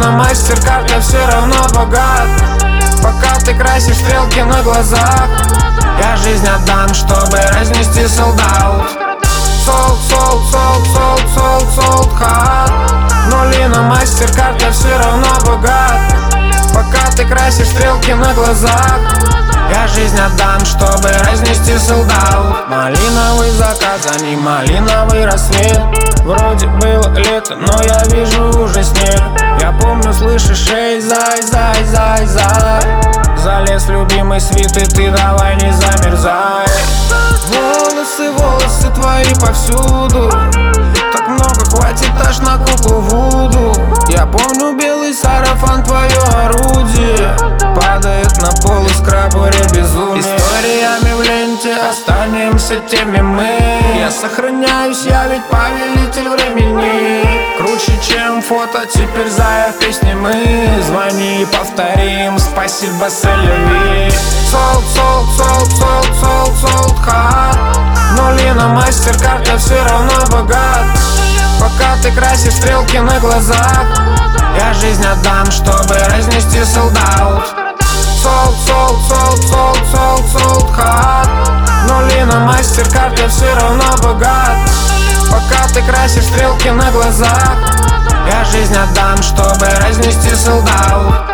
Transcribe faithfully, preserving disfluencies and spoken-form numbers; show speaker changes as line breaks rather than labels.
Малина, мастер-карт, я все равно богат. Пока ты красишь стрелки на глазах, я жизнь отдам, чтобы разнести солдат. Солд, солд, солд, солд, солд, солд, хат. Малина, мастер-карт, я все равно богат. Пока ты красишь стрелки на глазах, я жизнь отдам, чтобы разнести солдат. Малиновый закат, за ним малиновый рассвет. Вроде было лето, но я вижу уже снег. Я помню, слышишь, эй, зай, зай, зай, зай. Залез в любимый свит, и ты давай не замерзай. Волосы, волосы твои повсюду. Так много, хватит аж на куклу Вуду. Я помню, белый сарафан, твое орудие падает на пол и скрабуре безумие. Историями в ленте останемся теми мы. Я сохраняюсь, я ведь повелитель времени. Круче, чем фото, теперь зая в песне мы. Звони и повторим, спасибо, селеви. Солд, солд, солд, солд, солд, солд, хат. Малина, мастер-карт, я все равно богат. Пока ты красишь стрелки на глазах, я жизнь отдам, чтобы разнести солдат. Солд, солд, солд, солд, солд, солд, хат. Малина, мастер-карт, я все равно богат. Пока ты красишь стрелки на глазах, я жизнь отдам, чтобы разнести солдат.